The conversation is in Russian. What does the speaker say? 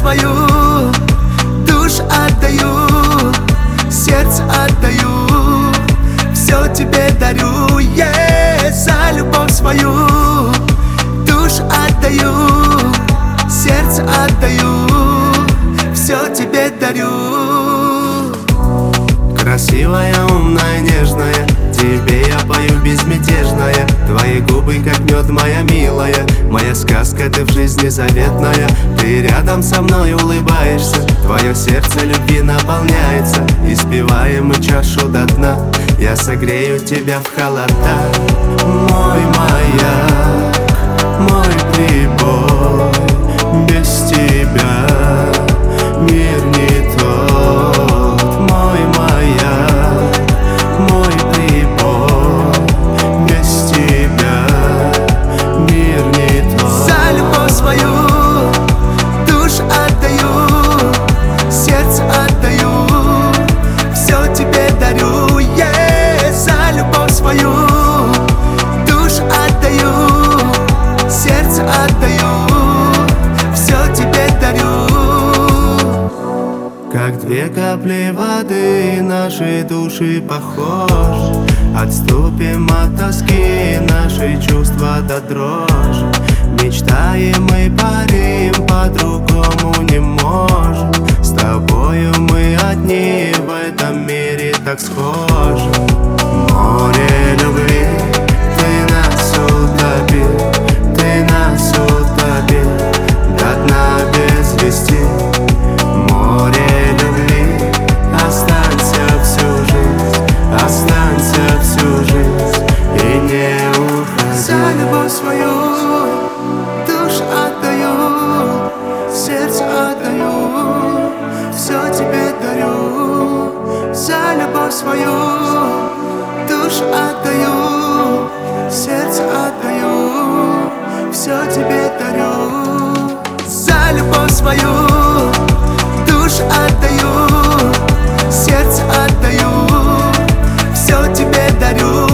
свою, душу отдаю, сердце отдаю, все тебе дарю, за любовь свою, душу отдаю, сердце отдаю, все тебе дарю. Красивая, умная, нежная, тебе я пою безмятежная. Твои губы как мед, моя милая, моя сказка, ты в жизни заветная. Ты рядом со мной улыбаешься, твое сердце любви наполняется. Испиваем мы чашу до дна, я согрею тебя в холода. Мой маяк, мой прибой, без тебя мир не тот. Мой маяк, мой прибой, без тебя мир не тот. За любовь свою, душу отдаю, сердце отдаю, все тебе дарю, за любовь свою, душу отдаю, сердце отдаю, все тебе дарю. Как две капли воды наши души похожи. Отступим от тоски, наши чувства до дрожи. Мечтаем и парим, по-другому не можем. С тобою мы одни в этом мире так схожи. Море любви, ты нас утопил, ты нас утопил до дна без вести. Море любви, останься всю жизнь, останься всю жизнь и не уходи. За любовь свою, душу отдаю, сердце отдаю, все тебе дарю. За любовь свою, душу отдаю, сердце отдаю, все тебе дарю. За любовь свою, душу отдаю, сердце отдаю, все тебе дарю.